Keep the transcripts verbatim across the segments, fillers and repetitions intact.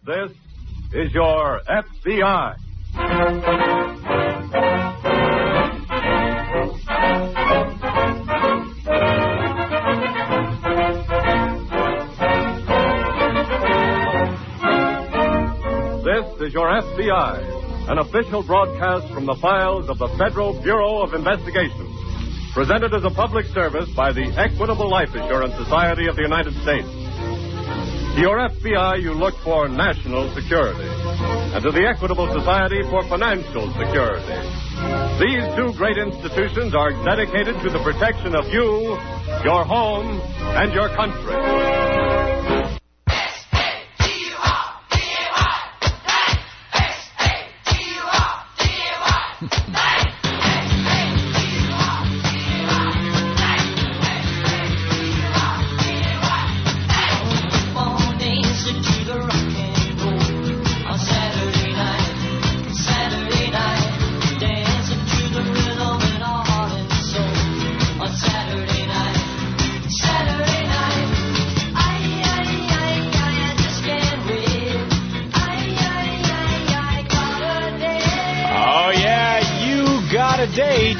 This is your F B I. This is your F B I, an official broadcast from the files of the Federal Bureau of Investigation, presented as a public service by the Equitable Life Assurance Society of the United States. To your F B I, you look for national security, and to the Equitable Society for financial security. These two great institutions are dedicated to the protection of you, your home, and your country. Date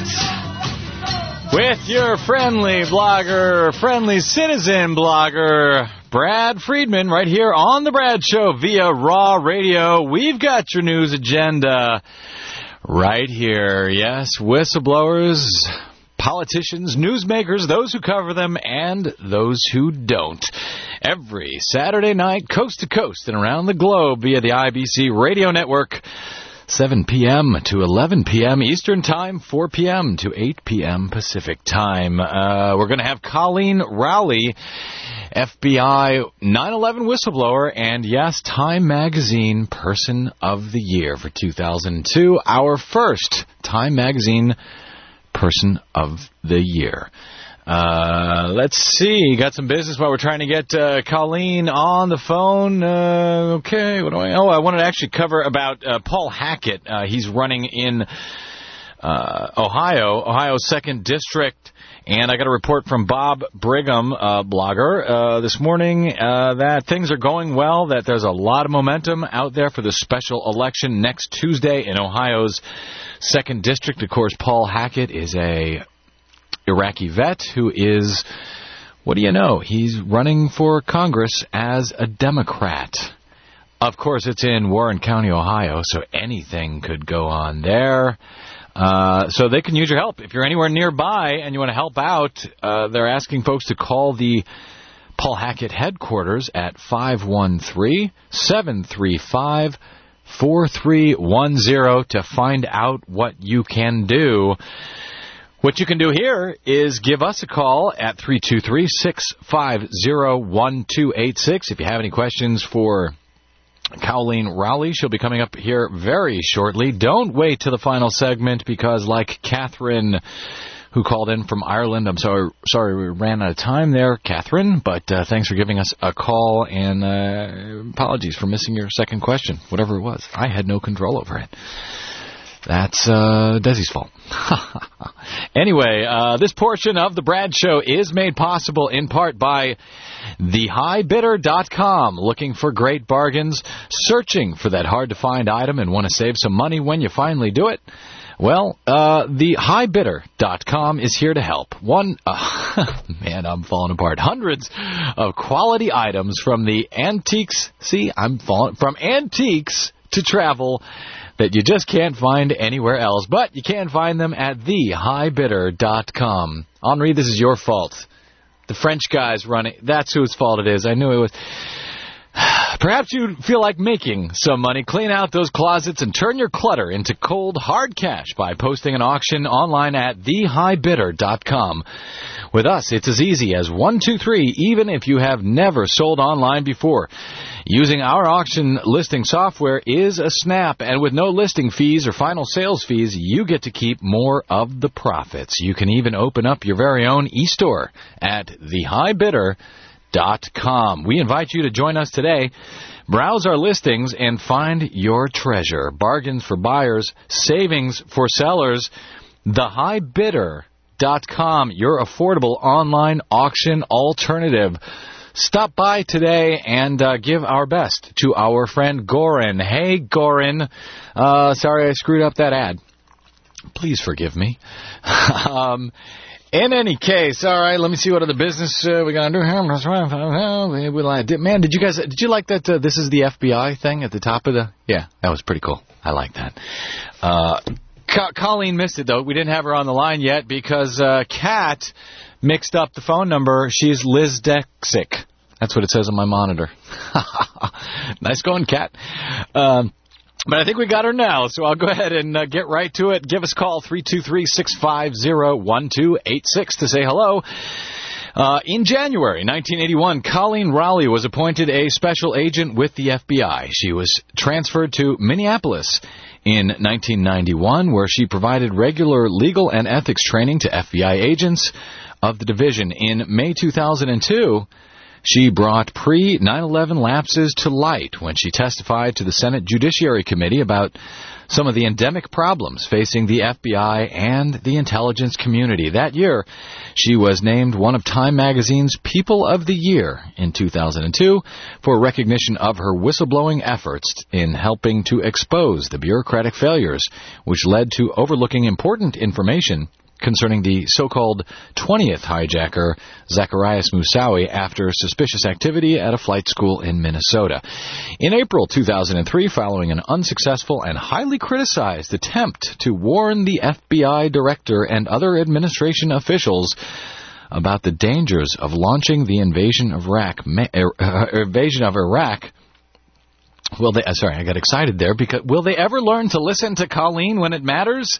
with your friendly blogger, friendly citizen blogger, Brad Friedman, right here on The Brad Show via Raw Radio. We've got your news agenda right here. Yes, whistleblowers, politicians, newsmakers, those who cover them, and those who don't. Every Saturday night, coast to coast and around the globe via the I B C Radio Network. seven p.m. to eleven p.m. Eastern Time, four p.m. to eight p.m. Pacific Time. Uh, we're going to have Colleen Rowley, F B I nine eleven whistleblower, and yes, Time Magazine Person of the Year for two thousand two. Our first Time Magazine Person of the Year. Uh, let's see. Got some business while we're trying to get uh, Colleen on the phone. Uh, okay. What do I? Oh, I wanted to actually cover about uh, Paul Hackett. Uh, he's running in uh, Ohio, Ohio's second district. And I got a report from Bob Brigham, uh, blogger, uh, this morning uh, that things are going well, that there's a lot of momentum out there for the special election next Tuesday in Ohio's second district. Of course, Paul Hackett is a Iraqi vet who is, what do you know, he's running for Congress as a Democrat. Of course, it's in Warren County, Ohio, so anything could go on there. Uh, so they can use your help. If you're anywhere nearby and you want to help out, uh, they're asking folks to call the Paul Hackett headquarters at five one three, seven three five, four three one zero to find out what you can do. What you can do here is give us a call at three two three, six five zero, one two eight six. If you have any questions for Colleen Rowley, she'll be coming up here very shortly. Don't wait to the final segment because, like Catherine, who called in from Ireland, I'm sorry, sorry we ran out of time there, Catherine, but uh, thanks for giving us a call, and uh, apologies for missing your second question, whatever it was. I had no control over it. That's uh, Desi's fault. Anyway, uh, this portion of The Brad Show is made possible in part by the high bidder dot com. Looking for great bargains? Searching for that hard-to-find item and want to save some money when you finally do it? Well, uh, the high bidder dot com is here to help. One, uh, man, I'm falling apart. Hundreds of quality items from the antiques. See, I'm falling from antiques to travel that you just can't find anywhere else, but you can find them at the high bidder dot com. Henri, this is your fault. The French guy's running. That's whose fault it is. I knew it was. Perhaps you feel like making some money. Clean out those closets and turn your clutter into cold, hard cash by posting an auction online at the high bidder dot com. With us, it's as easy as one, two, three, even if you have never sold online before. Using our auction listing software is a snap, and with no listing fees or final sales fees, you get to keep more of the profits. You can even open up your very own e-store at the high bidder dot com. We invite you to join us today. Browse our listings and find your treasure. Bargains for buyers, savings for sellers. the high bidder dot com, your affordable online auction alternative. stop by today and uh, give our best to our friend Gorin. Hey, Gorin. Uh, sorry I screwed up that ad. Please forgive me. um, in any case, all right, let me see what other business uh, we got to do here. Man, did you guys, did you like that? Uh, this is the F B I thing at the top of the, yeah, that was pretty cool. I like that. Uh, Co- Colleen missed it, though. We didn't have her on the line yet because uh, Kat mixed up the phone number. She's Liz Dexick. That's what it says on my monitor. Nice going, Kat. Um, But I think we got her now, so I'll go ahead and uh, get right to it. Give us a call, three two three, six five zero, one two eight six, to say hello. Uh, in January nineteen eighty-one, Colleen Rowley was appointed a special agent with the F B I. She was transferred to Minneapolis in nineteen ninety-one, where she provided regular legal and ethics training to F B I agents of the division. In May two thousand two, she brought pre nine eleven lapses to light when she testified to the Senate Judiciary Committee about some of the endemic problems facing the F B I and the intelligence community. That year, she was named one of Time Magazine's People of the Year in two thousand two for recognition of her whistleblowing efforts in helping to expose the bureaucratic failures which led to overlooking important information concerning the so-called twentieth hijacker, Zacarias Moussaoui, after suspicious activity at a flight school in Minnesota. In April two thousand three, following an unsuccessful and highly criticized attempt to warn the F B I director and other administration officials about the dangers of launching the invasion of Iraq, uh, invasion of Iraq, will they, uh, sorry, I got excited there, because will they ever learn to listen to Colleen when it matters?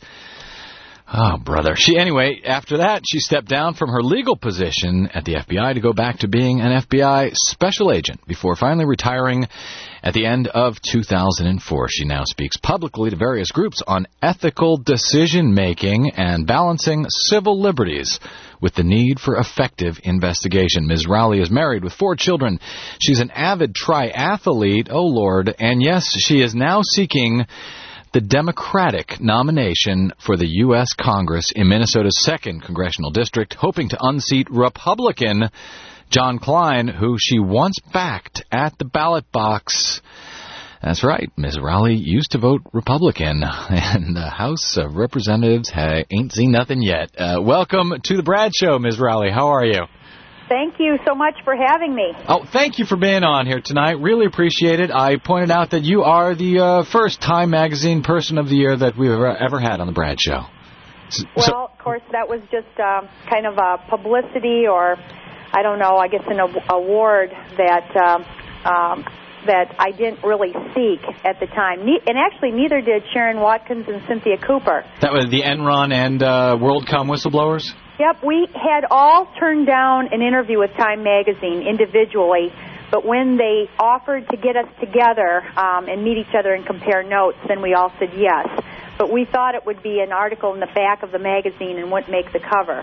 Oh, brother. She Anyway, after that, she stepped down from her legal position at the F B I to go back to being an F B I special agent before finally retiring at the end of two thousand four. She now speaks publicly to various groups on ethical decision-making and balancing civil liberties with the need for effective investigation. Miz Rowley is married with four children. She's an avid triathlete, oh Lord, and yes, she is now seeking the Democratic nomination for the U S Congress in Minnesota's second congressional district, hoping to unseat Republican John Klein, who she once backed at the ballot box. That's right, Miz Rowley used to vote Republican, and the House of Representatives ha- ain't seen nothing yet. Uh, welcome to the Brad Show, Miz Rowley. How are you? Thank you so much for having me. Oh, thank you for being on here tonight. Really appreciate it. I pointed out that you are the uh, first Time Magazine Person of the Year that we've ever, ever had on the Brad Show. So, well, of course, that was just um, kind of a publicity, or I don't know, I guess an award that um, um, that I didn't really seek at the time. Ne- and actually, neither did Sharon Watkins and Cynthia Cooper. That was the Enron and uh, WorldCom whistleblowers? Yep, we had all turned down an interview with Time Magazine individually, but when they offered to get us together um, and meet each other and compare notes, then we all said yes. But we thought it would be an article in the back of the magazine and wouldn't make the cover.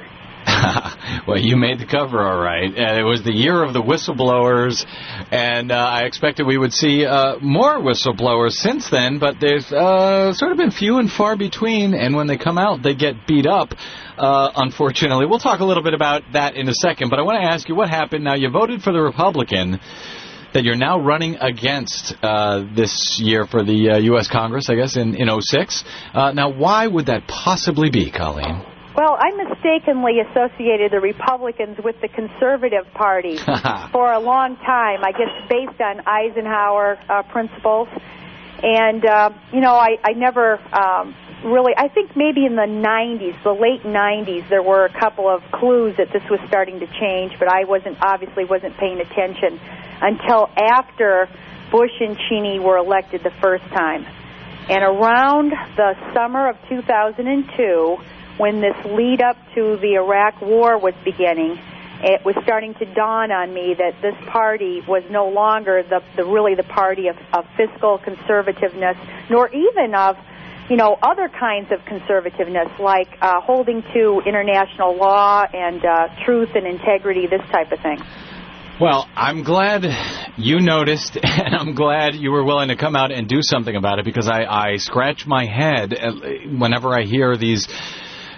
Well, you made the cover all right. And it was the year of the whistleblowers, and uh, I expected we would see uh, more whistleblowers since then, but they've uh, sort of been few and far between, and when they come out, they get beat up, uh, unfortunately. We'll talk a little bit about that in a second, but I want to ask you what happened. Now, you voted for the Republican that you're now running against uh, this year for the uh, U S Congress, I guess, in, in oh six. Uh, now, why would that possibly be, Colleen? Well, I mistakenly associated the Republicans with the Conservative Party for a long time, I guess based on Eisenhower uh, principles. And, uh, you know, I, I never um, really, I think maybe in the nineties, the late nineties, there were a couple of clues that this was starting to change, but I wasn't, obviously wasn't paying attention until after Bush and Cheney were elected the first time. And around the summer of two thousand two, when this lead up to the Iraq war was beginning, it was starting to dawn on me that this party was no longer the, the really the party of, of fiscal conservativeness, nor even of, you know, other kinds of conservativeness, like uh, holding to international law and uh, truth and integrity, this type of thing. Well, I'm glad you noticed, and I'm glad you were willing to come out and do something about it, because I, I scratch my head whenever I hear these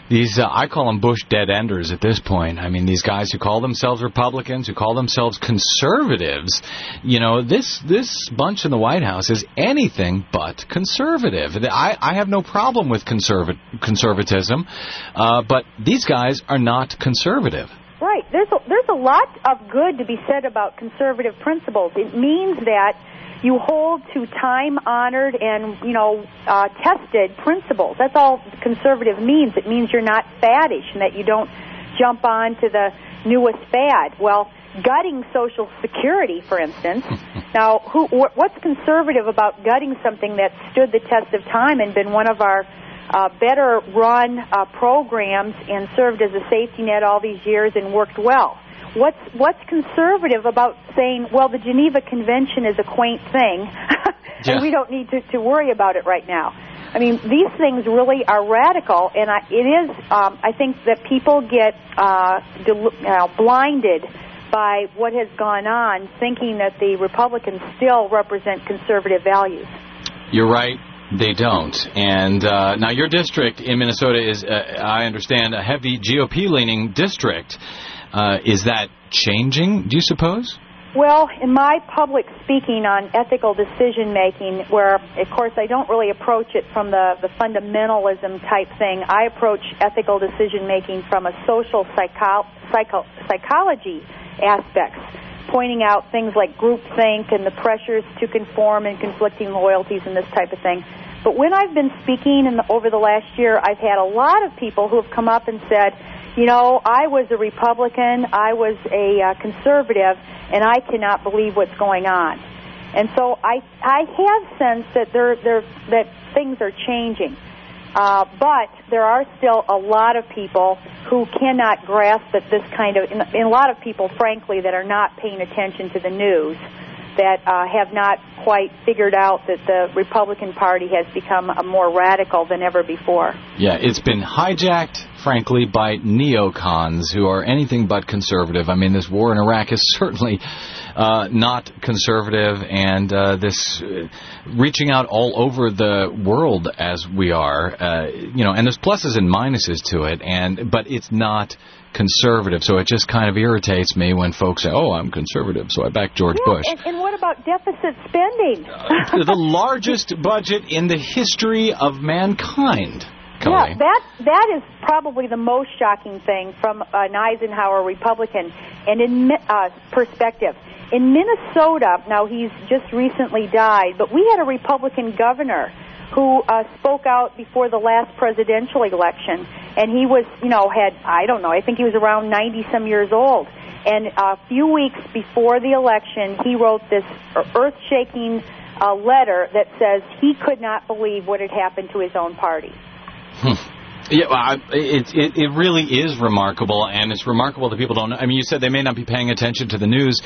these, uh, I call them Bush dead-enders at this point. I mean, these guys who call themselves Republicans, who call themselves conservatives, you know, this this bunch in the White House is anything but conservative. I, I have no problem with conserva- conservatism, uh, but these guys are not conservative. Right. There's a, there's a lot of good to be said about conservative principles. It means that you hold to time-honored and, you know, uh, tested principles. That's all conservative means. It means you're not faddish and that you don't jump on to the newest fad. Well, gutting Social Security, for instance. Now, who, wh- what's conservative about gutting something that stood the test of time and been one of our uh, better-run uh, programs and served as a safety net all these years and worked well? What's what's conservative about saying, well, the Geneva Convention is a quaint thing, and yeah. we don't need to, to worry about it right now? I mean, these things really are radical, and I, it is, um, I think that people get uh, del- you know, blinded by what has gone on, thinking that the Republicans still represent conservative values. You're right. They don't. And uh, now your district in Minnesota is, uh, I understand, a heavy G O P-leaning district. Uh, is that changing, do you suppose? Well, in my public speaking on ethical decision-making, where, of course, I don't really approach it from the, the fundamentalism type thing, I approach ethical decision-making from a social psycho- psycho- psychology aspects, pointing out things like groupthink and the pressures to conform and conflicting loyalties and this type of thing. But when I've been speaking in the, over the last year, I've had a lot of people who have come up and said, you know, I was a Republican, I was a uh, conservative, and I cannot believe what's going on. And so I I have sensed that there there that things are changing, uh, but there are still a lot of people who cannot grasp that this kind of, and a lot of people, frankly, that are not paying attention to the news, that uh, have not quite figured out that the Republican Party has become a more radical than ever before. Yeah, it's been hijacked, frankly, by neocons who are anything but conservative. I mean, this war in Iraq is certainly uh, not conservative, and uh, this uh, reaching out all over the world as we are, uh, you know, and there's pluses and minuses to it, and but it's not conservative, so it just kind of irritates me when folks say, oh, I'm conservative, so I back George yeah, Bush. And, and what about deficit spending? uh, the largest budget in the history of mankind. Kelly. Yeah, that that is probably the most shocking thing from an Eisenhower Republican and in uh, perspective. In Minnesota, now he's just recently died, but we had a Republican governor who uh, spoke out before the last presidential election, and he was, you know, had, I don't know, I think he was around ninety-some years old. And a few weeks before the election, he wrote this earth-shaking uh, letter that says he could not believe what had happened to his own party. Hmm. Yeah, well, I, it, it it really is remarkable, and it's remarkable that people don't know. I mean, you said they may not be paying attention to the news.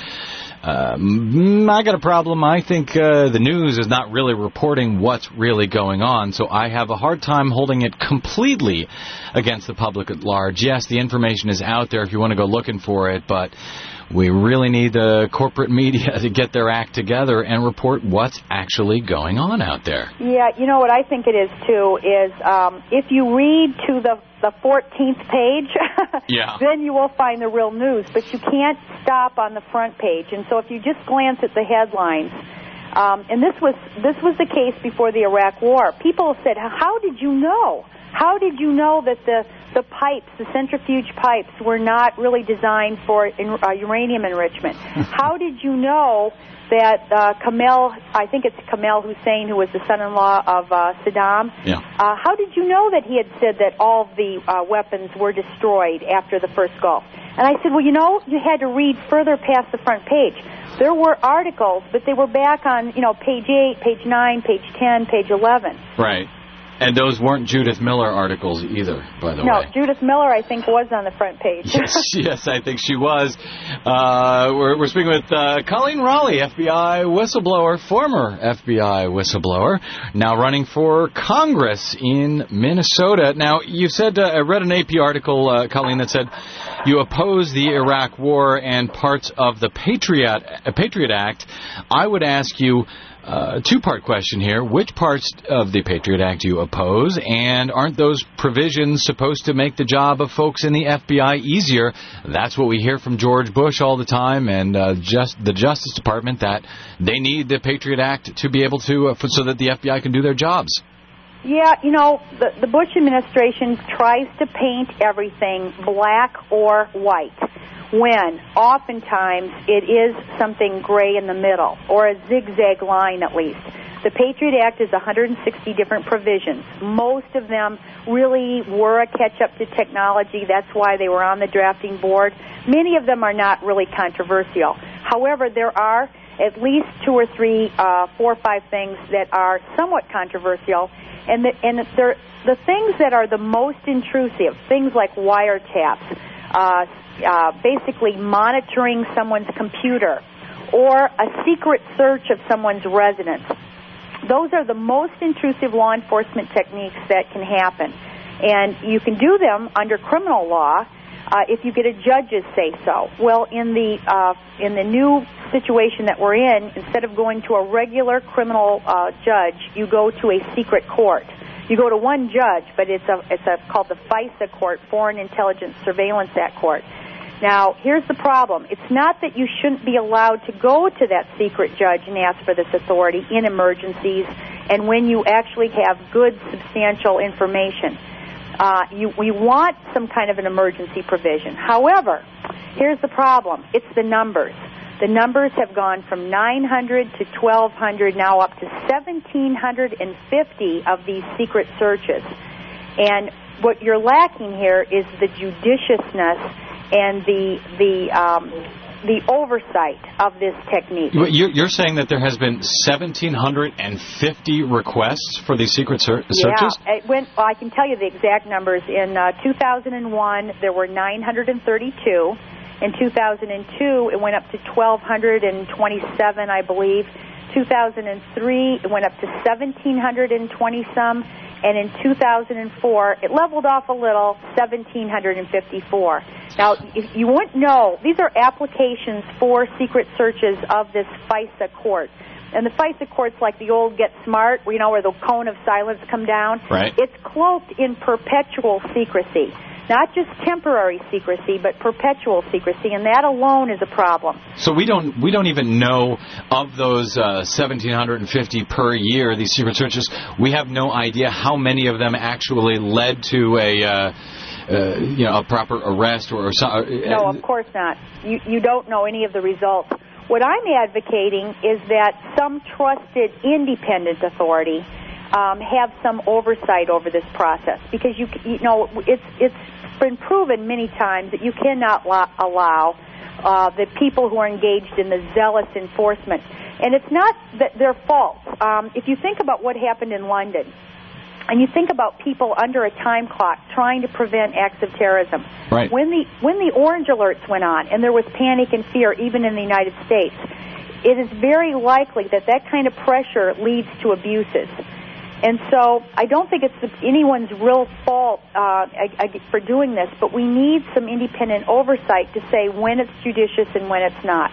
Um, I got a problem. I think uh, the news is not really reporting what's really going on, so I have a hard time holding it completely against the public at large. Yes, the information is out there if you want to go looking for it, but we really need the corporate media to get their act together and report what's actually going on out there. Yeah, you know what I think it is, too, is um, if you read to the, the fourteenth page, yeah. then you will find the real news. But you can't stop on the front page. And so if you just glance at the headlines, um, and this was this was the case before the Iraq War, people said, how did you know? How did you know that the the pipes, the centrifuge pipes, were not really designed for in, uh, uranium enrichment? How did you know that uh, Kamel, I think it's Kamel Hussein, who was the son-in-law of uh, Saddam, yeah. uh, how did you know that he had said that all the uh, weapons were destroyed after the first Gulf? And I said, well, you know, you had to read further past the front page. There were articles, but they were back on, you know, page eight, page nine, page ten, page eleven. Right. And those weren't Judith Miller articles either, by the no, way. No, Judith Miller, I think, was on the front page. Yes, yes, I think she was. Uh, we're, we're speaking with uh, Colleen Raleigh, F B I whistleblower, former F B I whistleblower, now running for Congress in Minnesota. Now, you said, uh, I read an A P article, uh, Colleen, that said you oppose the Iraq War and parts of the Patriot, uh, Patriot Act. I would ask you, Uh, two-part question here. Which parts of the Patriot Act do you oppose? And aren't those provisions supposed to make the job of folks in the F B I easier? That's what we hear from George Bush all the time and uh, just the Justice Department, that they need the Patriot Act to be able to, uh, so that the F B I can do their jobs. Yeah, you know, the, the Bush administration tries to paint everything black or white, when oftentimes it is something gray in the middle, or a zigzag line at least. The Patriot Act is one hundred sixty different provisions. Most of them really were a catch-up to technology. That's why they were on the drafting board. Many of them are not really controversial. However, there are at least two or three, uh, four or five things that are somewhat controversial. And the, and the, the things that are the most intrusive, things like wiretaps, uh, uh, basically monitoring someone's computer, or a secret search of someone's residence. Those are the most intrusive law enforcement techniques that can happen. And you can do them under criminal law uh, if you get a judge's say-so. Well, in the uh, in the new situation that we're in, instead of going to a regular criminal uh, judge, you go to a secret court. You go to one judge, but it's a it's a called the FISA court, Foreign Intelligence Surveillance Act court. Now, here's the problem. It's not that you shouldn't be allowed to go to that secret judge and ask for this authority in emergencies and when you actually have good, substantial information. Uh, you, we want some kind of an emergency provision. However, here's the problem. It's the numbers. The numbers have gone from nine hundred to twelve hundred, now up to one thousand seven hundred fifty of these secret searches. And what you're lacking here is the judiciousness and the the um, the oversight of this technique. You're, you're saying that there has been one thousand seven hundred fifty requests for these secret ser- searches? Yeah, it went, well, I can tell you the exact numbers. In uh, two thousand one, there were nine hundred thirty-two. In two thousand two, it went up to one thousand two hundred twenty-seven, I believe. two thousand three, it went up to one thousand seven hundred twenty some. And in two thousand four, it leveled off a little, one thousand seven hundred fifty-four. Now, if you wouldn't know, these are applications for secret searches of this FISA court. And the FISA court's like the old Get Smart, you know, where the cone of silence come down. Right. It's cloaked in perpetual secrecy. Not just temporary secrecy, but perpetual secrecy, and that alone is a problem. So we don't we don't even know of those uh, one thousand seven hundred fifty per year, these secret searches. We have no idea how many of them actually led to a uh, uh, you know a proper arrest or, or something. No, of course not. You you don't know any of the results. What I'm advocating is that some trusted independent authority um, have some oversight over this process, because you you know it's it's been proven many times that you cannot lo- allow uh, the people who are engaged in the zealous enforcement. And it's not that their fault. Um, if you think about what happened in London, and you think about people under a time clock trying to prevent acts of terrorism, right. when the when the orange alerts went on and there was panic and fear even in the United States, it is very likely that that kind of pressure leads to abuses. And so I don't think it's anyone's real fault uh, for doing this, but we need some independent oversight to say when it's judicious and when it's not.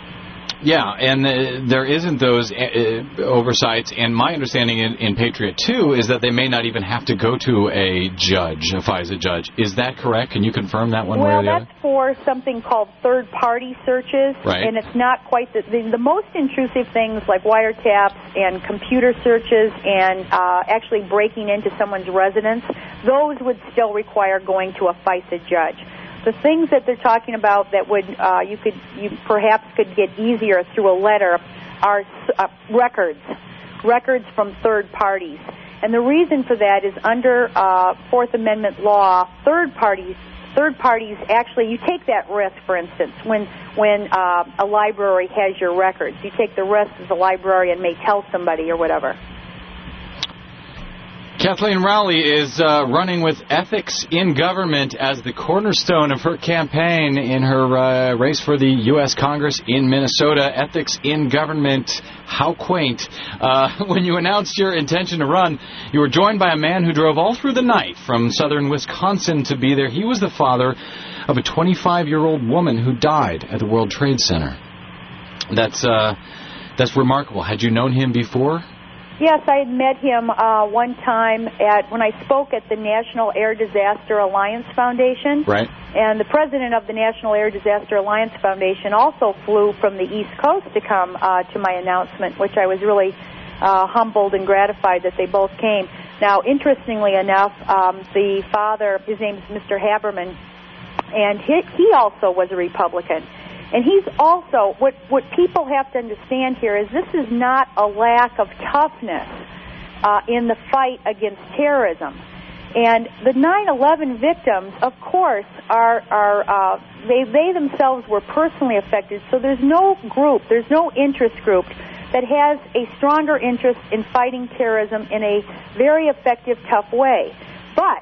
Yeah, and uh, there isn't those uh, oversights, and my understanding in, in Patriot two is that they may not even have to go to a judge, a FISA judge. Is that correct? Can you confirm that one well, way or the other? Well, that's for something called third-party searches, right. And it's not quite the, the, the most intrusive things like wiretaps and computer searches and uh, actually breaking into someone's residence. Those would still require going to a FISA judge. The things that they're talking about that would uh, you could you perhaps could get easier through a letter are uh, records, records from third parties, and the reason for that is under uh, Fourth Amendment law, third parties third parties actually you take that risk. For instance, when when uh, a library has your records, you take the risk that the librarian may tell somebody or whatever. Kathleen Rowley is uh, running with Ethics in Government as the cornerstone of her campaign in her uh, race for the U S Congress in Minnesota. Ethics in Government, how quaint. Uh, when you announced your intention to run, you were joined by a man who drove all through the night from southern Wisconsin to be there. He was the father of a twenty-five-year-old woman who died at the World Trade Center. That's... Uh, That's remarkable. Had you known him before? Yes, I had met him uh, one time at when I spoke at the National Air Disaster Alliance Foundation. Right. And the president of the National Air Disaster Alliance Foundation also flew from the East Coast to come uh, to my announcement, which I was really uh, humbled and gratified that they both came. Now, interestingly enough, um, the father, his name is Mister Haberman, and he, he also was a Republican. And he's also, what, what people have to understand here is this is not a lack of toughness uh, in the fight against terrorism. And the nine eleven victims, of course, are, are uh, they, they themselves were personally affected, so there's no group, there's no interest group that has a stronger interest in fighting terrorism in a very effective, tough way. But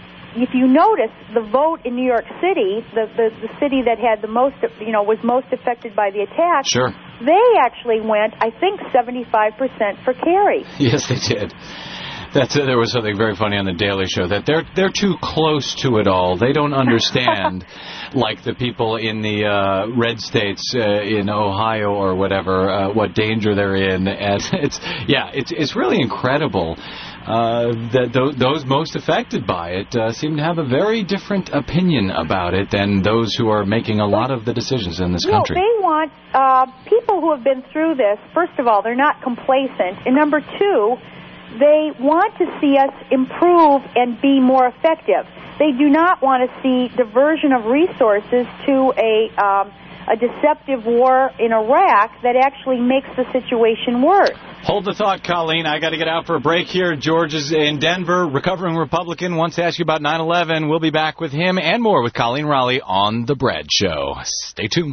if you notice, the vote in New York City, the, the, the city that had the most, you know, was most affected by the attack, sure. they actually went, I think, seventy-five percent for Kerry. Yes, they did. That's, uh, there was something very funny on the Daily Show, that they're they're too close to it all. They don't understand, like the people in the uh, red states uh, in Ohio or whatever, uh, what danger they're in. And it's yeah, it's it's really incredible. Uh, that th- those most affected by it uh, seem to have a very different opinion about it than those who are making a lot of the decisions in this no, country. They want uh, people who have been through this. First of all, they're not complacent, and number two, they want to see us improve and be more effective. They do not want to see diversion of resources to a um, a deceptive war in Iraq that actually makes the situation worse. Hold the thought, Colleen. I got to get out for a break here. George is in Denver, recovering Republican, wants to ask you about nine eleven. We'll be back with him and more with Colleen Raleigh on The Brad Show. Stay tuned.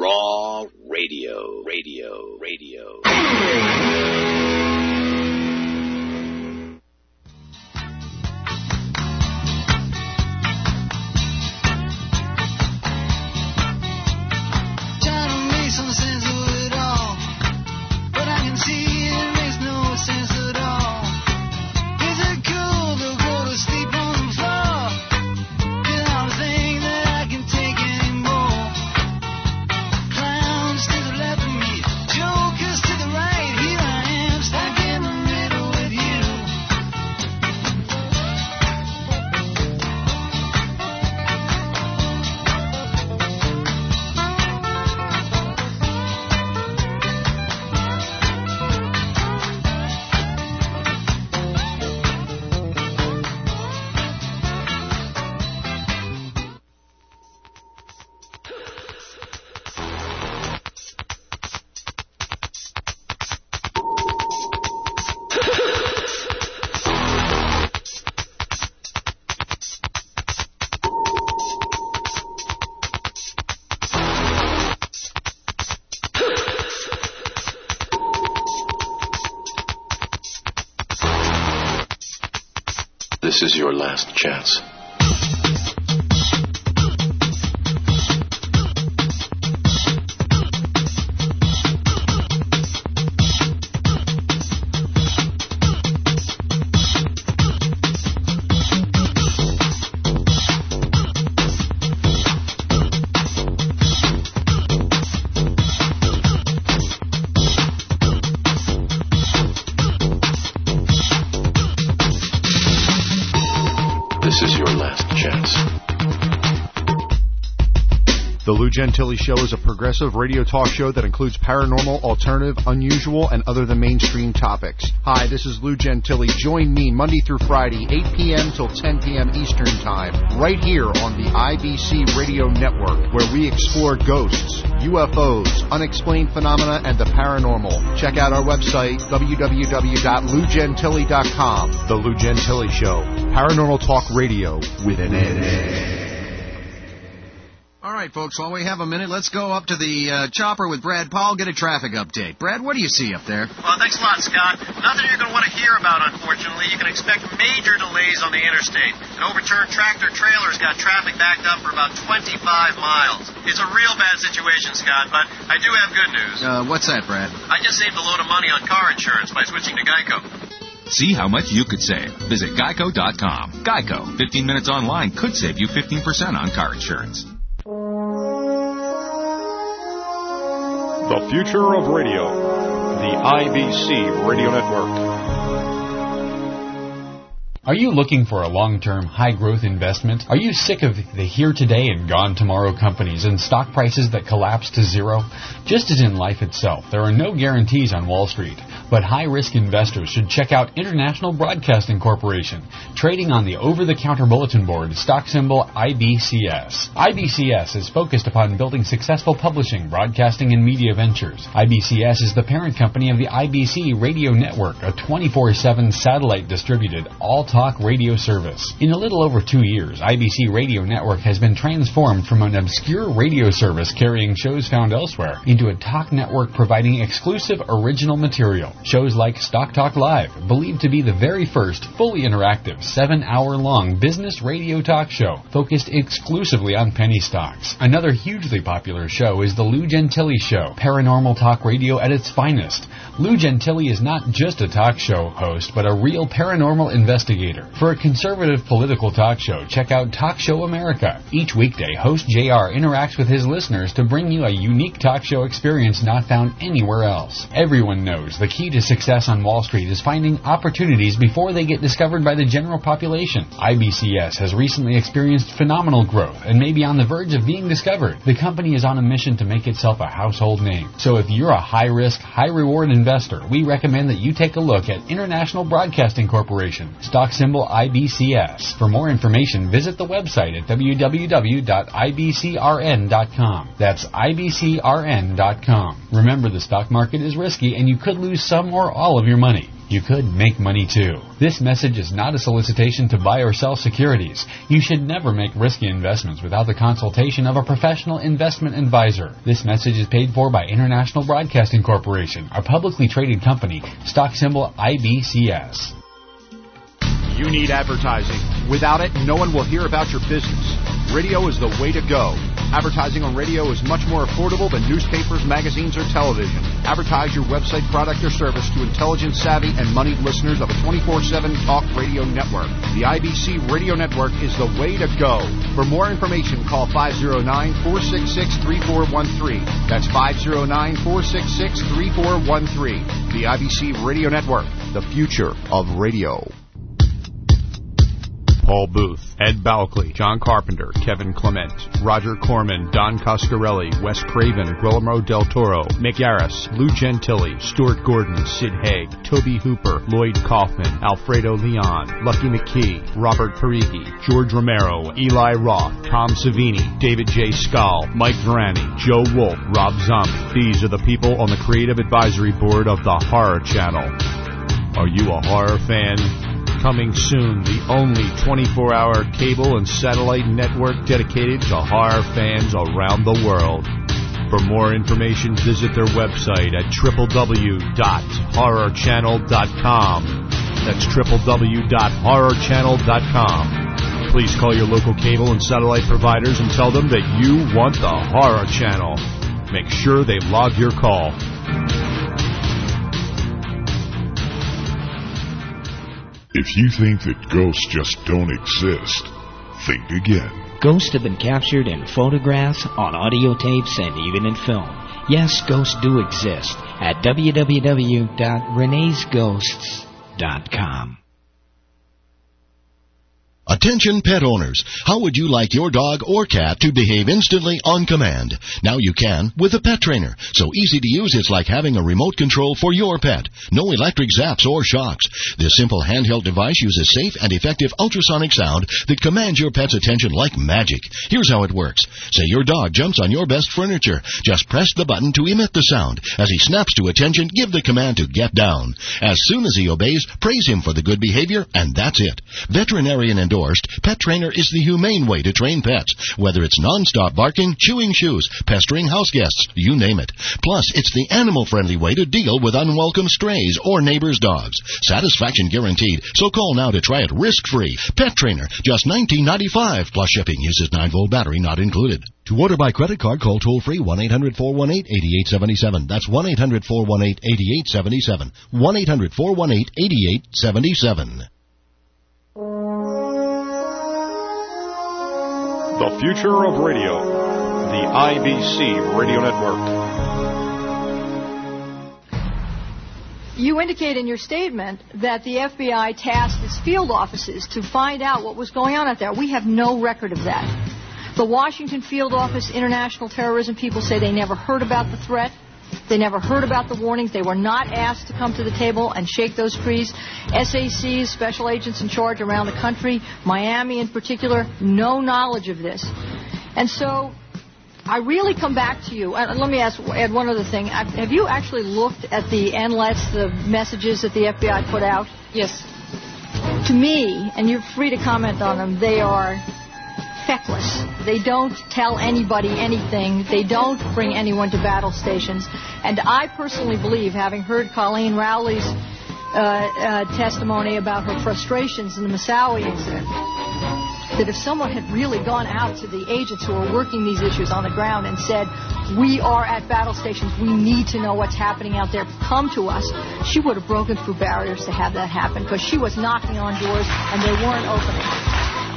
Raw Radio, Radio, Radio. Some sense of it all, but I can see it makes no sense at all. Is it cool to go to sleep on the floor? 'Cause I don't think that I can take anymore. Clowns to the left of me, jokers to the right. Here I am, stuck in the middle with you. This is your last chance. This is your last chance. The Lou Gentili Show is a progressive radio talk show that includes paranormal, alternative, unusual, and other than mainstream topics. Hi, this is Lou Gentili. Join me Monday through Friday, eight p.m. till ten p.m. Eastern Time, right here on the I B C Radio Network, where we explore ghosts, U F Os, unexplained phenomena, and the paranormal. Check out our website, w w w dot lou gentili dot com. The Lou Gentili Show, paranormal talk radio with an N. All right, folks, while we have a minute, let's go up to the uh, chopper with Brad Powell, get a traffic update. Brad, what do you see up there? Well, thanks a lot, Scott. Nothing you're going to want to hear about, unfortunately. You can expect major delays on the interstate. An overturned tractor-trailer's got traffic backed up for about twenty-five miles. It's a real bad situation, Scott, but I do have good news. Uh, what's that, Brad? I just saved a load of money on car insurance by switching to Geico. See how much you could save. Visit geico dot com. Geico. fifteen minutes online could save you fifteen percent on car insurance. The future of radio. the I B C Radio Network. Are you looking for a long-term, high-growth investment? Are you sick of the here-today and gone-tomorrow companies and stock prices that collapse to zero? Just as in life itself, there are no guarantees on Wall Street, but high-risk investors should check out International Broadcasting Corporation, trading on the over-the-counter bulletin board, stock symbol I B C S. I B C S is focused upon building successful publishing, broadcasting, and media ventures. I B C S is the parent company of the I B C Radio Network, a twenty-four seven satellite-distributed, all-time talk radio service. In a little over two years, I B C Radio Network has been transformed from an obscure radio service carrying shows found elsewhere into a talk network providing exclusive original material. Shows like Stock Talk Live, believed to be the very first fully interactive seven-hour-long business radio talk show focused exclusively on penny stocks. Another hugely popular show is The Lou Gentili Show, paranormal talk radio at its finest. Lou Gentili is not just a talk show host, but a real paranormal investigator. For a conservative political talk show, check out Talk Show America. Each weekday, host J R interacts with his listeners to bring you a unique talk show experience not found anywhere else. Everyone knows the key to success on Wall Street is finding opportunities before they get discovered by the general population. I B C S has recently experienced phenomenal growth and may be on the verge of being discovered. The company is on a mission to make itself a household name. So if you're a high-risk, high-reward investor, we recommend that you take a look at International Broadcasting Corporation, stock symbol I B C S. For more information, visit the website at w w w dot i b c r n dot com. That's i b c r n dot com. Remember, the stock market is risky and you could lose some or all of your money. You could make money too. This message is not a solicitation to buy or sell securities. You should never make risky investments without the consultation of a professional investment advisor. This message is paid for by International Broadcasting Corporation, a publicly traded company, stock symbol I B C S. You need advertising. Without it, no one will hear about your business. Radio is the way to go. Advertising on radio is much more affordable than newspapers, magazines, or television. Advertise your website, product, or service to intelligent, savvy, and moneyed listeners of a twenty-four seven talk radio network. The I B C Radio Network is the way to go. For more information, call five oh nine, four six six, three four one three. That's five oh nine, four six six, three four one three. The I B C Radio Network, the future of radio. Paul Booth, Ed Balkley, John Carpenter, Kevin Clement, Roger Corman, Don Coscarelli, Wes Craven, Guillermo del Toro, Mick Yaris, Lou Gentili, Stuart Gordon, Sid Haig, Toby Hooper, Lloyd Kaufman, Alfredo Leon, Lucky McKee, Robert Parigi, George Romero, Eli Roth, Tom Savini, David J. Scull, Mike Verani, Joe Wolf, Rob Zombie. These are the people on the creative advisory board of the Horror Channel. Are you a horror fan? Coming soon, the only twenty-four hour cable and satellite network dedicated to horror fans around the world. For more information, visit their website at w w w dot horror channel dot com. That's w w w dot horror channel dot com. Please call your local cable and satellite providers and tell them that you want the Horror Channel. Make sure they log your call. If you think that ghosts just don't exist, think again. Ghosts have been captured in photographs, on audio tapes, and even in film. Yes, ghosts do exist at w w w dot renee's ghosts dot com. Attention pet owners, how would you like your dog or cat to behave instantly on command? Now you can with a Pet Trainer. So easy to use, it's like having a remote control for your pet. No electric zaps or shocks. This simple handheld device uses safe and effective ultrasonic sound that commands your pet's attention like magic. Here's how it works. Say your dog jumps on your best furniture. Just press the button to emit the sound. As he snaps to attention, give the command to get down. As soon as he obeys, praise him for the good behavior, and that's it. Veterinarian endorsed. Pet Trainer is the humane way to train pets, whether it's non-stop barking, chewing shoes, pestering house guests, you name it. Plus, it's the animal-friendly way to deal with unwelcome strays or neighbors' dogs. Satisfaction guaranteed, so call now to try it risk-free. Pet Trainer, just nineteen ninety-five dollars, plus shipping. Uses nine volt battery not included. To order by credit card, call toll-free one eight hundred, four one eight, eight eight seven seven. That's one eight hundred, four one eight, eight eight seven seven. one eight hundred, four one eight, eight eight seven seven. The future of radio. The I B C Radio Network. you indicate in your statement that the F B I tasked its field offices to find out what was going on out there. We have no record of that. The Washington Field Office International Terrorism people say they never heard about the threat. They never heard about the warnings. They were not asked to come to the table and shake those trees. S A Cs, special agents in charge around the country, Miami in particular, no knowledge of this. And so I really come back to you. And let me ask, add one other thing. Have you actually looked at the N L E Ts, the messages that the F B I put out? Yes. To me, and you're free to comment on them, they are feckless. They don't tell anybody anything. They don't bring anyone to battle stations. And I personally believe, having heard Colleen Rowley's uh, uh, testimony about her frustrations in the Moussaoui incident, that if someone had really gone out to the agents who are working these issues on the ground and said, we are at battle stations, we need to know what's happening out there, come to us, she would have broken through barriers to have that happen, because she was knocking on doors and they weren't opening.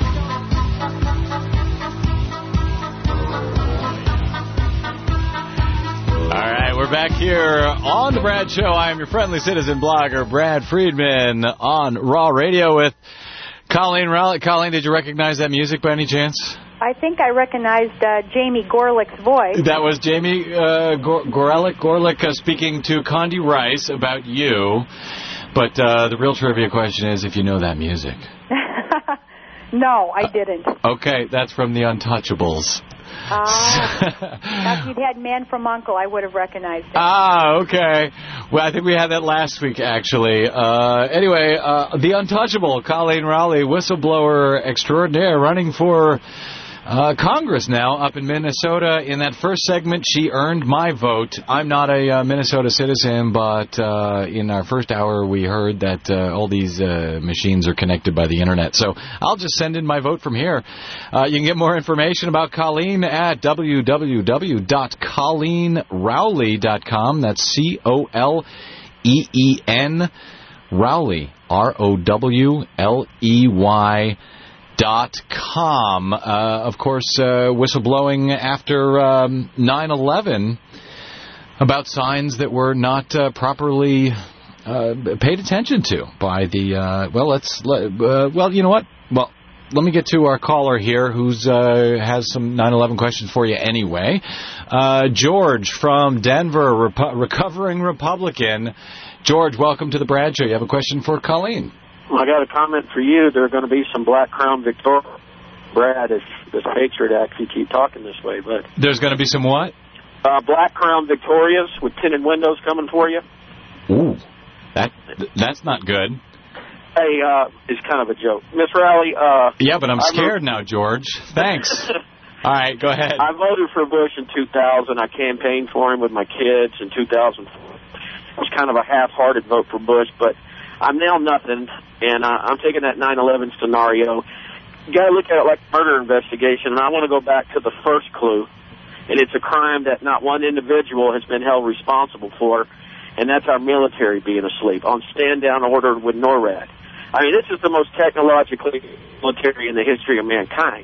All right, we're back here on The Brad Show. I am your friendly citizen blogger, Brad Friedman, on Raw Radio with Colleen Rowley. Colleen, did you recognize that music by any chance? I think I recognized uh, Jamie Gorelick's voice. That was Jamie uh, Gor- Gorelick, Gorelick uh, speaking to Condi Rice about you. But uh, the real trivia question is if you know that music. No, I didn't. Uh, okay, that's from the Untouchables. Ah, if you'd had Man from U N C L E, I would have recognized it. Ah, okay. Well, I think we had that last week, actually. Uh, anyway, uh, the Untouchable, Colleen Rowley, whistleblower extraordinaire, running for uh, Congress now up in Minnesota. In that first segment, she earned my vote. I'm not a uh, Minnesota citizen, but uh, in our first hour, we heard that uh, all these uh, machines are connected by the Internet. So I'll just send in my vote from here. Uh, you can get more information about Colleen at w w w dot colleen rowley dot com. That's C O L E E N Rowley, R O W L E Y dot com. Uh, of course, uh, whistleblowing after um, nine eleven about signs that were not uh, properly uh, paid attention to by the, uh, well, let's, uh, well, you know what? Well, let me get to our caller here who's uh, has some nine eleven questions for you anyway. Uh, George from Denver, Repu- recovering Republican. George, welcome to the Brad Show. You have a question for Colleen. Well, I got a comment for you. There are going to be some Black Crown Victoria. Brad, if this Patriot Act, you keep talking this way, but... There's going to be some what? Uh, Black Crown Victorias with tinted windows coming for you. Ooh, that that's not good. Hey, uh, it's kind of a joke. Miss Rowley, uh... Yeah, but I'm I scared moved... now, George. Thanks. All right, go ahead. I voted for Bush in two thousand. I campaigned for him with my kids in two thousand four. It was kind of a half-hearted vote for Bush, but I'm now nothing, and uh, I'm taking that nine eleven scenario. You got to look at it like a murder investigation, and I want to go back to the first clue, and it's a crime that not one individual has been held responsible for, and that's our military being asleep on stand-down order with NORAD. I mean, this is the most technologically military in the history of mankind.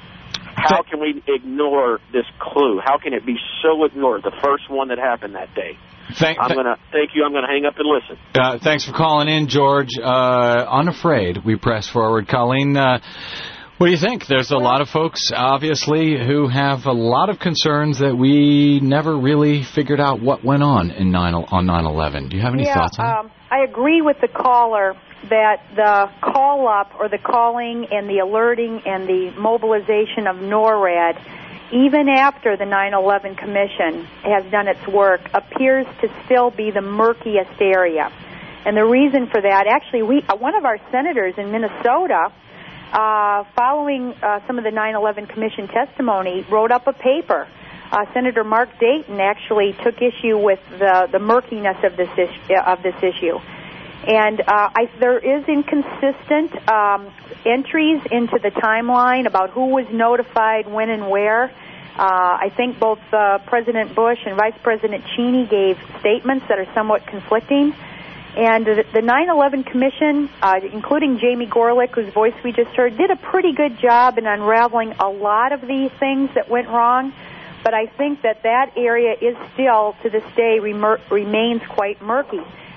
How can we ignore this clue? How can it be so ignored, the first one that happened that day? Thank, I'm gonna thank you. I'm gonna hang up and listen. Uh, thanks for calling in, George. Uh, unafraid, we press forward. Colleen, uh, what do you think? There's a lot of folks, obviously, who have a lot of concerns that we never really figured out what went on in nine on nine eleven. Do you have any yeah, thoughts on that? Um, I agree with the caller that the call-up or the calling and the alerting and the mobilization of NORAD, even after the nine eleven Commission has done its work, appears to still be the murkiest area. And the reason for that, actually, we uh, one of our senators in Minnesota, uh, following uh, some of the nine eleven Commission testimony, wrote up a paper. Uh, Senator Mark Dayton actually took issue with the, the murkiness of this issue, of this issue. And uh, I, there is inconsistent um, entries into the timeline about who was notified, when and where. Uh, I think both uh, President Bush and Vice President Cheney gave statements that are somewhat conflicting. And the, the nine eleven Commission, uh, including Jamie Gorelick, whose voice we just heard, did a pretty good job in unraveling a lot of these things that went wrong. But I think that that area is still, to this day, remer- remains quite murky.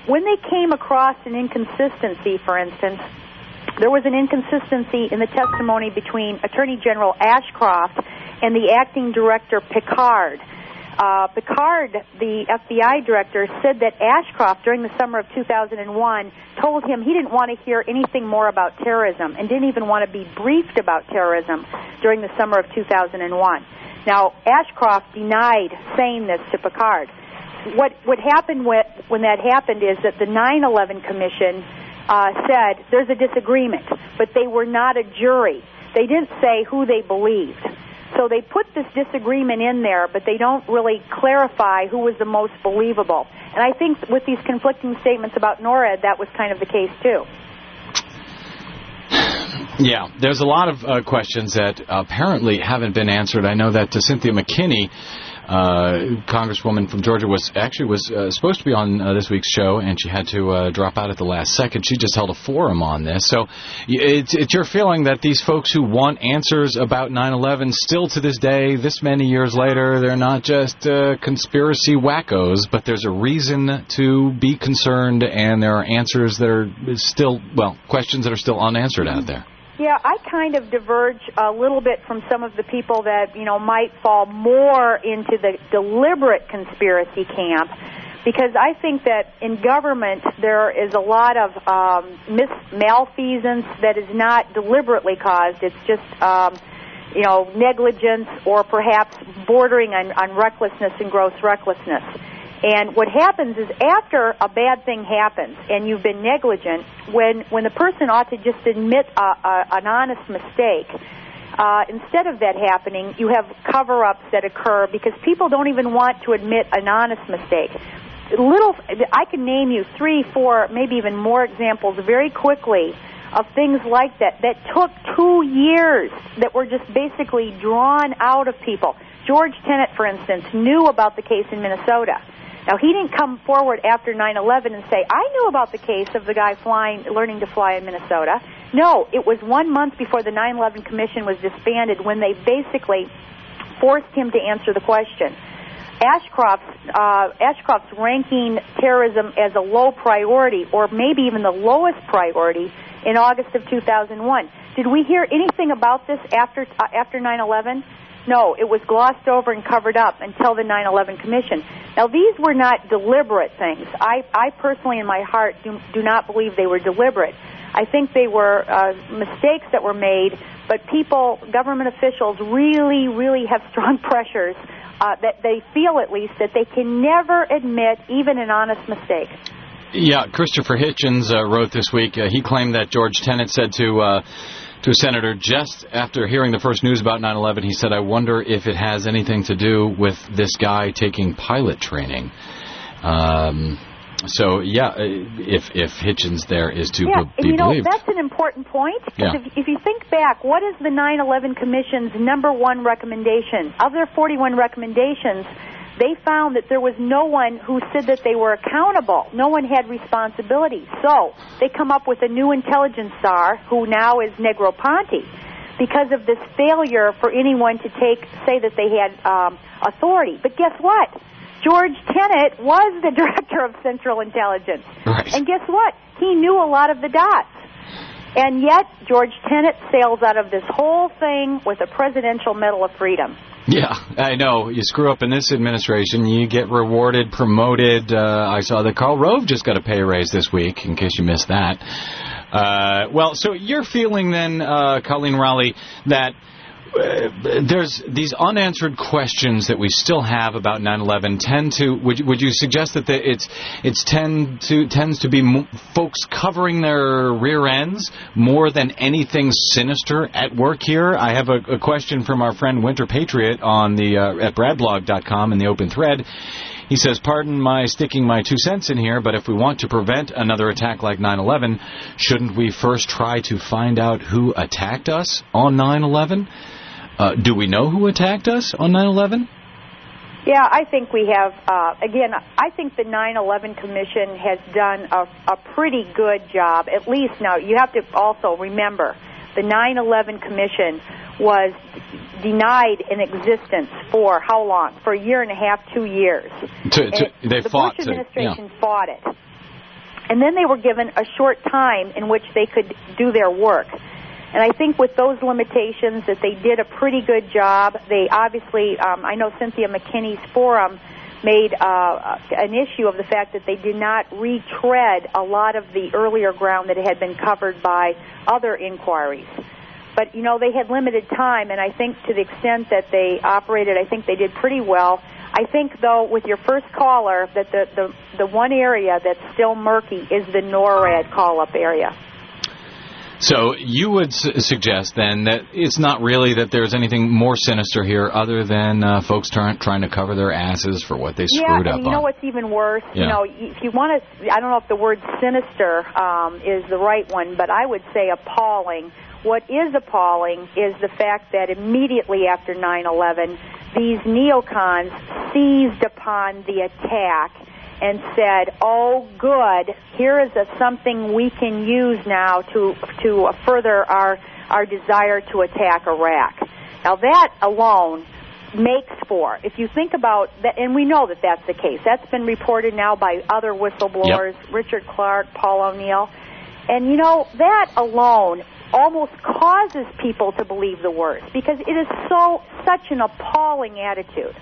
when they came across an inconsistency, for instance, there was an inconsistency in the testimony between Attorney General Ashcroft and the acting director Picard. Uh, Picard, the F B I director, said that Ashcroft, during the summer of two thousand one, told him he didn't want to hear anything more about terrorism and didn't even want to be briefed about terrorism during the summer of two thousand one. Now, Ashcroft denied saying this to Picard. What what happened with, when that happened is that the nine eleven Commission uh, said there's a disagreement, but they were not a jury. They didn't say who they believed. So they put this disagreement in there, but they don't really clarify who was the most believable. And I think with these conflicting statements about NORAD, that was kind of the case, too. Yeah, there's a lot of uh, questions that apparently haven't been answered. I know that uh, Cynthia McKinney, uh, Congresswoman from Georgia, was actually was uh, supposed to be on uh, this week's show, and she had to uh, drop out at the last second. She just held a forum on this. So it's, it's your feeling that these folks who want answers about nine eleven still to this day, this many years later, they're not just uh, conspiracy wackos, but there's a reason to be concerned, and there are answers that are still, well, questions that are still unanswered out there. Yeah, I kind of diverge a little bit from some of the people that, you know, might fall more into the deliberate conspiracy camp, because I think that in government there is a lot of um, mis- malfeasance that is not deliberately caused. It's just, um, you know, negligence or perhaps bordering on, on recklessness and gross recklessness. And what happens is after a bad thing happens and you've been negligent, when, when the person ought to just admit a, a, an honest mistake, uh, instead of that happening, you have cover-ups that occur because people don't even want to admit an honest mistake. Little, I can name you three, four, maybe even more examples very quickly of things like that that took two years that were just basically drawn out of people. George Tenet, for instance, knew about the case in Minnesota. Now, he didn't come forward after nine eleven and say, I knew about the case of the guy flying, learning to fly in Minnesota. No, it was one month before the nine eleven Commission was disbanded when they basically forced him to answer the question. Ashcroft's, uh, Ashcroft's ranking terrorism as a low priority, or maybe even the lowest priority, in August of two thousand one. Did we hear anything about this after uh, after nine eleven? No, it was glossed over and covered up until the nine eleven Commission. Now, these were not deliberate things. I, I personally, in my heart, do, do not believe they were deliberate. I think they were uh, mistakes that were made, but people, government officials, really, really have strong pressures uh, that they feel, at least, that they can never admit even an honest mistake. Yeah, Christopher Hitchens uh, wrote this week, uh, he claimed that George Tenet said to... Uh, to a senator just after hearing the first news about nine eleven, he said, I wonder if it has anything to do with this guy taking pilot training. Um, so, yeah, if if Hitchens there is to yeah, be you know, believed. That's an important point. Yeah. If, if you think back, what is the nine eleven Commission's number one recommendation? Of their forty-one recommendations, they found that there was no one who said that they were accountable. No one had responsibility. So they come up with a new intelligence czar, who now is Negroponte, because of this failure for anyone to take, say that they had um, authority. But guess what? George Tenet was the director of Central Intelligence. Right. And guess what? He knew a lot of the dots. And yet, George Tenet sails out of this whole thing with a Presidential Medal of Freedom. Yeah, I know. You screw up in this administration, you get rewarded, promoted. Uh, I saw that Karl Rove just got a pay raise this week, in case you missed that. Uh, well, so you're feeling then, uh, Colleen Raleigh, that uh, there's these unanswered questions that we still have about nine eleven tend to, would you, would you suggest that the, it's it's tend to tends to be m- folks covering their rear ends more than anything sinister at work here? I have a, a question from our friend Winter Patriot on the uh, at brad blog dot com in the open thread. He says, pardon my sticking my two cents in here, but if we want to prevent another attack like nine eleven, shouldn't we first try to find out who attacked us on nine eleven? Uh, do we know who attacked us on nine eleven? Yeah, I think we have. Uh, again, I think the nine eleven Commission has done a, a pretty good job. At least now, you have to also remember, the nine eleven Commission was denied an existence for how long? For a year and a half, two years. To, to, they the fought Bush to, administration yeah. fought it. and then they were given a short time in which they could do their work. And I think with those limitations that they did a pretty good job. They obviously, um, I know Cynthia McKinney's forum made uh, an issue of the fact that they did not retread a lot of the earlier ground that had been covered by other inquiries. But, you know, they had limited time, and I think to the extent that they operated, I think they did pretty well. I think, though, with your first caller, that the, the, the one area that's still murky is the NORAD call-up area. So you would su- suggest, then, that it's not really that there's anything more sinister here other than uh, folks trying trying to cover their asses for what they screwed yeah, up and you know on. what's even worse? Yeah. You know, if you want to, I don't know if the word sinister um, is the right one, but I would say appalling. What is appalling is the fact that immediately after nine eleven, these neocons seized upon the attack and said, oh, good, here is a, something we can use now to to uh, further our, our desire to attack Iraq. Now, that alone makes for, if you think about that, and we know that that's the case. That's been reported now by other whistleblowers, yep. Richard Clark, Paul O'Neill. And, you know, that alone almost causes people to believe the worst because it is so such an appalling attitude.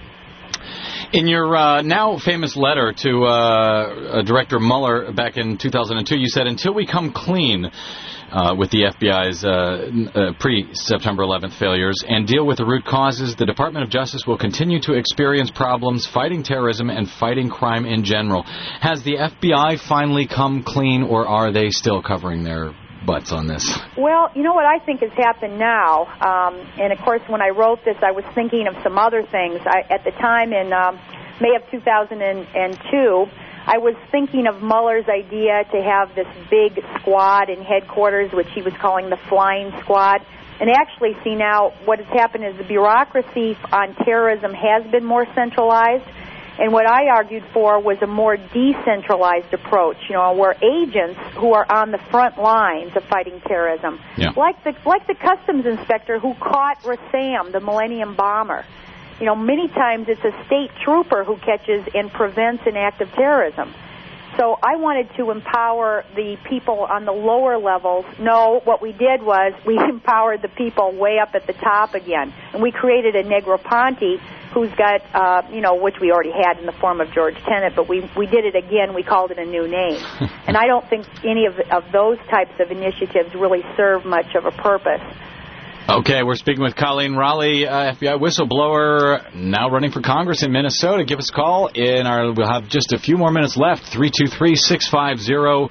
In your uh, now famous letter to uh, uh, Director Mueller back in two thousand two, you said, until we come clean uh, with the F B I's uh, uh, pre-September eleventh failures and deal with the root causes, the Department of Justice will continue to experience problems fighting terrorism and fighting crime in general. Has the F B I finally come clean, or are they still covering their butts on this? Well, you know what I think has happened now, um, and of course when I wrote this I was thinking of some other things. I, at the time in um, May of two thousand two, I was thinking of Mueller's idea to have this big squad in headquarters, which he was calling the Flying Squad. And actually, see now, what has happened is the bureaucracy on terrorism has been more centralized. And what I argued for was a more decentralized approach, you know, where agents who are on the front lines of fighting terrorism, yeah. like the like the customs inspector who caught Rassam, the Millennium Bomber, you know, many times it's a state trooper who catches and prevents an act of terrorism. So I wanted to empower the people on the lower levels. No, what we did was we empowered the people way up at the top again, and we created a Negroponte who's got, uh, you know, which we already had in the form of George Tenet, but we we did it again. We called it a new name. And I don't think any of, of those types of initiatives really serve much of a purpose. Okay, we're speaking with Colleen Raleigh, uh, F B I whistleblower, now running for Congress in Minnesota. Give us a call. In our, we'll have just a few more minutes left, three two three, six five zero.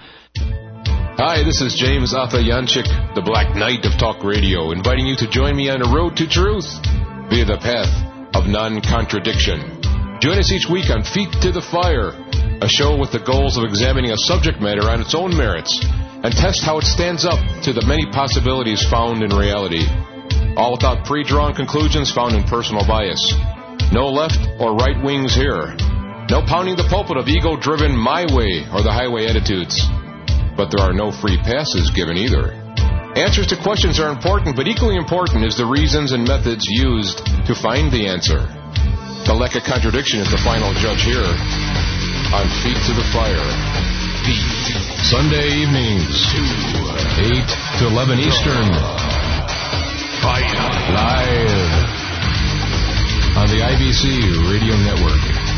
Hi, this is James Arthur Yanchik, the Black Knight of Talk Radio, inviting you to join me on the road to truth via the path of non-contradiction. Join us each week on Feet to the Fire, a show with the goals of examining a subject matter on its own merits and test how it stands up to the many possibilities found in reality. All without pre-drawn conclusions found in personal bias. No left or right wings here. No pounding the pulpit of ego-driven my way or the highway attitudes. But there are no free passes given either. Answers to questions are important, but equally important is the reasons and methods used to find the answer. The lack of contradiction is the final judge here on Feet to the Fire. Feet. Sunday evenings, eight to eleven Eastern. Fire. Live on the I B C Radio Network.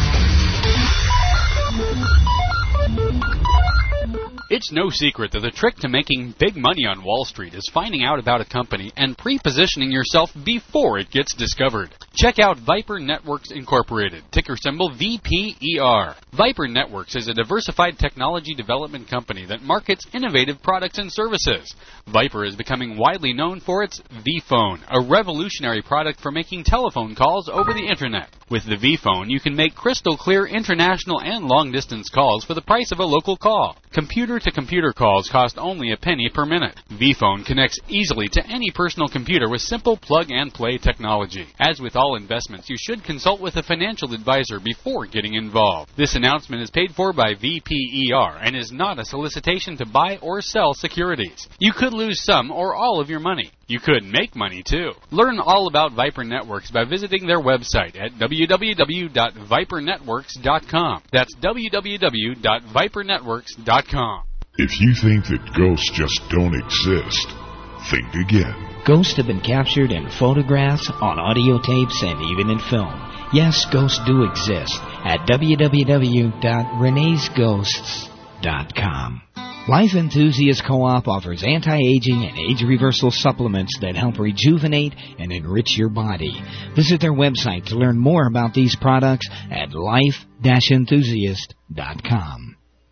It's no secret that the trick to making big money on Wall Street is finding out about a company and pre-positioning yourself before it gets discovered. Check out Viper Networks Incorporated, ticker symbol V P E R. Viper Networks is a diversified technology development company that markets innovative products and services. Viper is becoming widely known for its V-Phone, a revolutionary product for making telephone calls over the Internet. With the V-Phone, you can make crystal clear international and long-distance calls for the price of a local call. Computer-to-computer calls cost only a penny per minute. V-Phone connects easily to any personal computer with simple plug-and-play technology. As with all investments, you should consult with a financial advisor before getting involved. This announcement is paid for by V P E R and is not a solicitation to buy or sell securities. You could lose some or all of your money. You could make money, too. Learn all about Viper Networks by visiting their website at w w w dot viper networks dot com. That's w w w dot viper networks dot com. If you think that ghosts just don't exist, think again. Ghosts have been captured in photographs, on audio tapes, and even in film. Yes, ghosts do exist at w w w dot renees ghosts dot com. Life Enthusiast Co-op offers anti-aging and age reversal supplements that help rejuvenate and enrich your body. Visit their website to learn more about these products at life dash enthusiast dot com.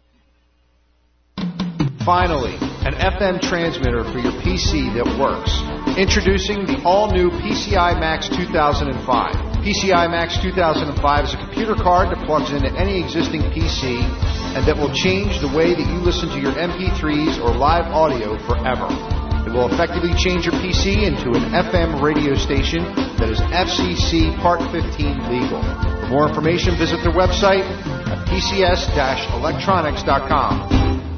Finally, an F M transmitter for your P C that works. Introducing the all-new P C I Max two thousand five. P C I Max two thousand five is a computer card that plugs into any existing P C and that will change the way that you listen to your M P threes or live audio forever. It will effectively change your P C into an F M radio station that is F C C Part fifteen legal. For more information, visit their website at p c s dash electronics dot com.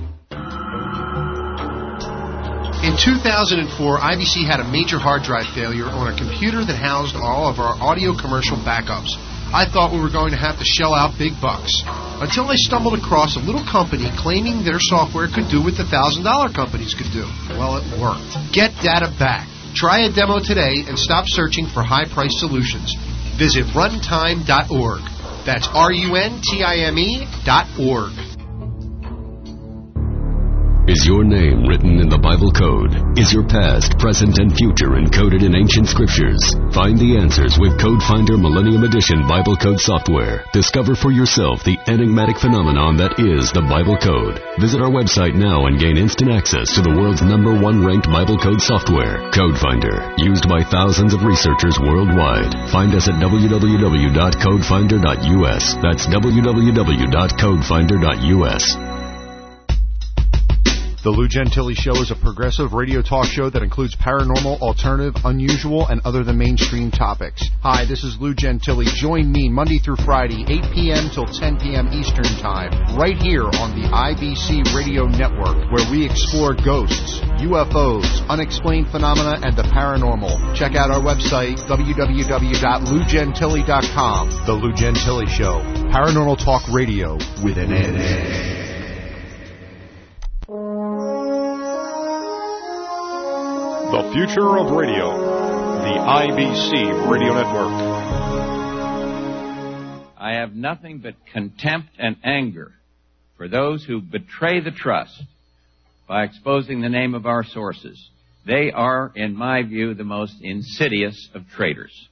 In two thousand four, I B C had a major hard drive failure on a computer that housed all of our audio commercial backups. I thought we were going to have to shell out big bucks, until I stumbled across a little company claiming their software could do what the one thousand dollar companies could do. Well, it worked. Get data back. Try a demo today and stop searching for high-priced solutions. Visit runtime dot org. That's R U N T I M E dot org. Is your name written in the Bible code? Is your past, present, and future encoded in ancient scriptures? Find the answers with Code Finder Millennium Edition Bible Code software. Discover for yourself the enigmatic phenomenon that is the Bible Code. Visit our website now and gain instant access to the world's number one ranked Bible Code software, Code Finder, used by thousands of researchers worldwide. Find us at w w w dot code finder dot u s. That's w w w dot code finder dot u s. The Lou Gentili Show is a progressive radio talk show that includes paranormal, alternative, unusual, and other than mainstream topics. Hi, this is Lou Gentili. Join me Monday through Friday, eight p.m. till ten p.m. Eastern Time, right here on the I B C Radio Network, where we explore ghosts, U F Os, unexplained phenomena, and the paranormal. Check out our website, w w w dot lou gentili dot com. The Lou Gentili Show, paranormal talk radio with an N. The future of radio, the I B C Radio Network. I have nothing but contempt and anger for those who betray the trust by exposing the name of our sources. They are, in my view, the most insidious of traitors.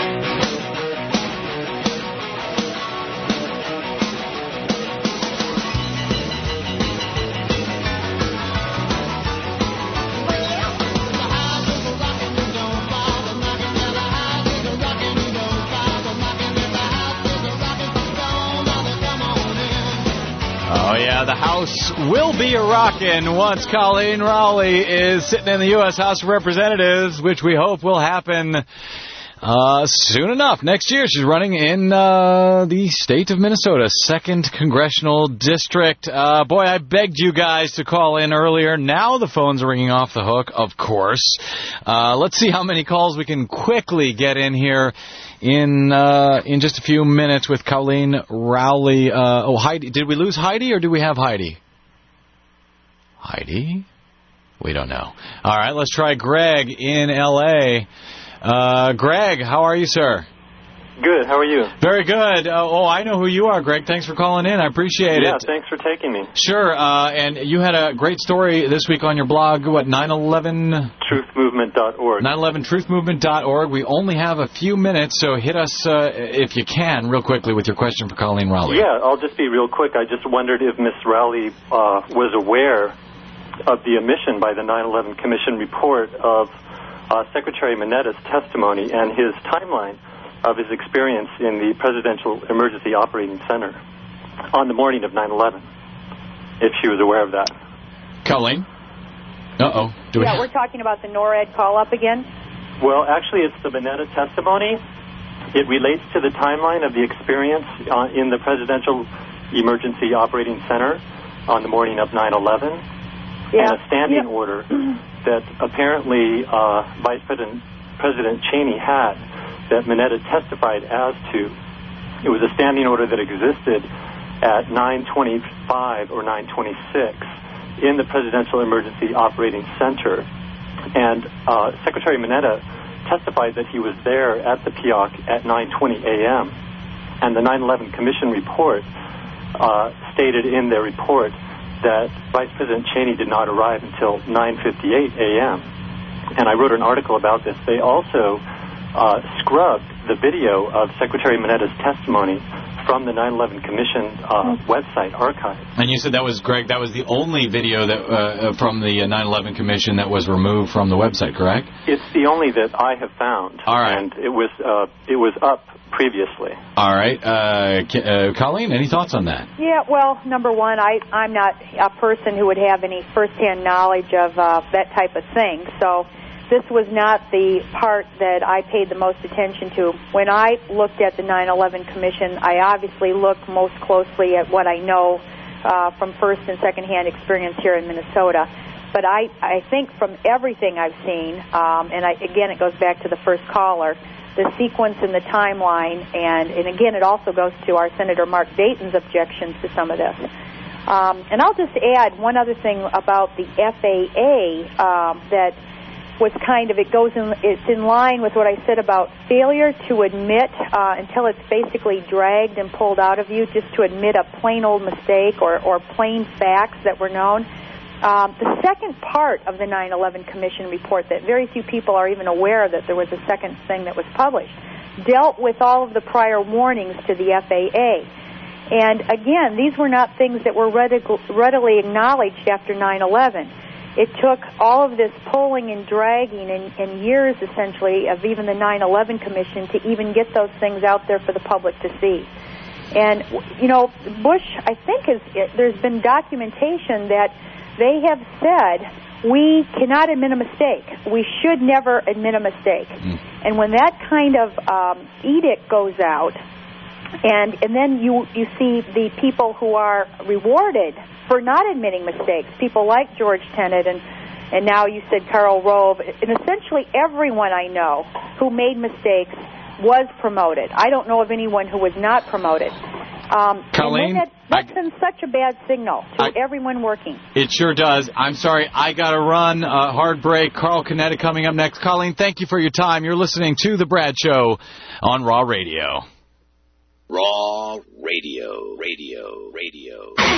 Oh, yeah, the House will be a-rockin' once Colleen Rowley is sitting in the U S House of Representatives, which we hope will happen uh, soon enough. Next year, she's running in uh, the state of Minnesota, second Congressional District. Uh, boy, I begged you guys to call in earlier. Now the phones are ringing off the hook, of course. Uh, let's see how many calls we can quickly get in here in uh, in just a few minutes with Colleen Rowley. Uh, oh, Heidi. Did we lose Heidi or do we have Heidi? Heidi? We don't know. All right, let's try Greg in L A Uh, Greg, how are you, sir? Good. How are you? Very good. Uh, oh, I know who you are, Greg. Thanks for calling in. I appreciate yeah, it. Yeah, thanks for taking me. Sure. Uh, and you had a great story this week on your blog, what, nine eleven? truth movement dot org. nine eleven truth movement dot org. We only have a few minutes, so hit us, uh, if you can, real quickly with your question for Colleen Rowley. Yeah, I'll just be real quick. I just wondered if Miss Rowley uh, was aware of the omission by the nine eleven Commission report of uh, Secretary Minetta's testimony and his timeline of his experience in the Presidential Emergency Operating Center on the morning of nine eleven, if she was aware of that. Colleen? Uh-oh. Do yeah, we... we're talking about the NORAD call-up again? Well, actually, it's the Minetta testimony. It relates to the timeline of the experience uh, in the Presidential Emergency Operating Center on the morning of nine eleven. Yeah. and a standing Yeah. order that apparently uh, Vice President, President Cheney had that Mineta testified as to. It was a standing order that existed at nine twenty-five or nine twenty-six in the Presidential Emergency Operating Center. And uh, Secretary Mineta testified that he was there at the P O C at nine twenty a.m. And the nine eleven Commission report uh, stated in their report that Vice President Cheney did not arrive until nine fifty-eight a.m. And I wrote an article about this. They also uh, scrubbed the video of Secretary Mineta's testimony from the nine eleven Commission uh, website archive. And you said that was, Greg, that was the only video that uh, from the nine eleven Commission that was removed from the website, correct? It's the only that I have found. All right. And it was, uh, it was up previously. All right. Uh, uh, Colleen, any thoughts on that? Yeah, well, number one, I, I'm not a person who would have any firsthand knowledge of uh, that type of thing, so this was not the part that I paid the most attention to. When I looked at the nine eleven Commission, I obviously looked most closely at what I know uh, from first and second-hand experience here in Minnesota. But I, I think from everything I've seen, um, and I, again, it goes back to the first caller, the sequence and the timeline, and, and again, it also goes to our Senator Mark Dayton's objections to some of this. Um, and I'll just add one other thing about the F A A um, that was kind of, it goes in, it's in line with what I said about failure to admit uh, until it's basically dragged and pulled out of you, just to admit a plain old mistake or, or plain facts that were known. Um, the second part of the nine eleven Commission report that very few people are even aware that there was a second thing that was published dealt with all of the prior warnings to the F A A. And again, these were not things that were readily acknowledged after nine eleven. It took all of this pulling and dragging and, and years, essentially, of even the nine eleven Commission to even get those things out there for the public to see. And, you know, Bush, I think, is, it, there's been documentation that they have said, we cannot admit a mistake. We should never admit a mistake. Mm. And when that kind of um, edict goes out, and and then you, you see the people who are rewarded for not admitting mistakes, people like George Tenet and, and now you said Karl Rove, and essentially everyone I know who made mistakes was promoted. I don't know of anyone who was not promoted. Um, Colleen, that, that sends such a bad signal to I, everyone working. It sure does. I'm sorry, I got to run. Uh, hard break. Carl Canetta coming up next. Colleen, thank you for your time. You're listening to The Brad Show on Raw Radio. Raw Radio, radio, radio.